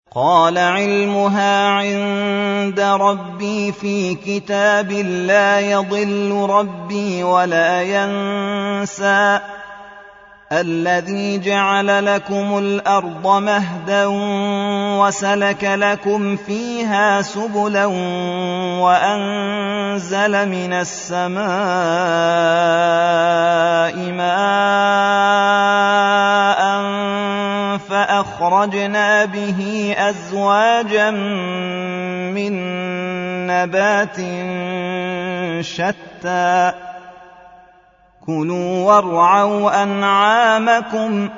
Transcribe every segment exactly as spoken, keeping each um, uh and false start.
قال علمها عند ربي في كتاب لا يضل ربي ولا ينسى الذي جعل لكم الأرض مهدا وسلك لكم فيها سبلا وأنزل من السماء ماء فأخرجنا به أزواجا من نبات شتى كلوا وارعوا أنعامكم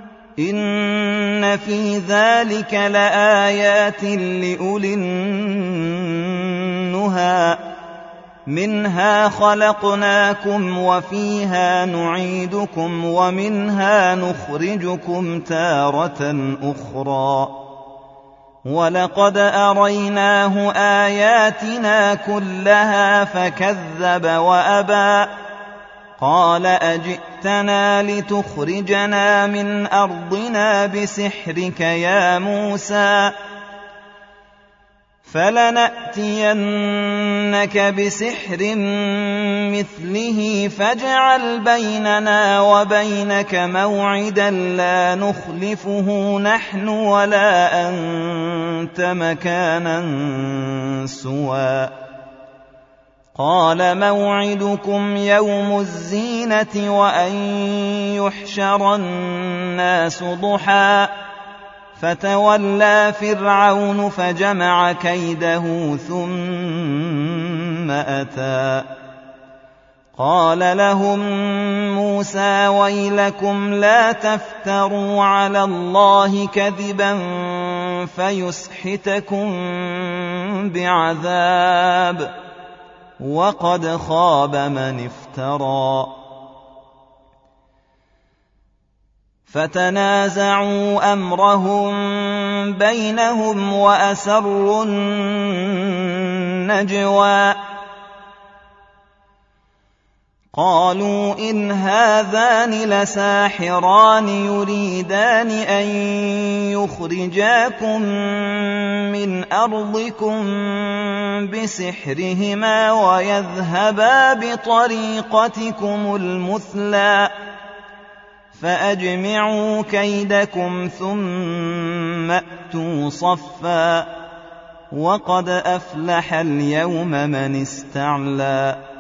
إن في ذلك لآيات لأولي النهى منها خلقناكم وفيها نعيدكم ومنها نخرجكم تارة أخرى ولقد أريناه آياتنا كلها فكذب وأبى قال أجئتنا لتخرجنا من أرضنا بسحرك يا موسى فلنأتينك بسحر مثله فاجعل بيننا وبينك موعدا لا نخلفه نحن ولا أنت مكانا سوى قال موعدكم يوم الزينة وأن يحشر الناس ضحى فتولى فرعون فجمع كيده ثم أتى قال لهم موسى ويلكم لا تفتروا على الله كذبا فيسحتكم بعذاب وقد خاب من افترى فتنازعوا أمرهم بينهم وأسروا النجوى قالوا إن هذان لساحران يريدان أن يخرجاكم من أرضكم بسحرهما ويذهبا بطريقتكم المثلى فأجمعوا كيدكم ثم أتوا صفا وقد أفلح اليوم من استعلى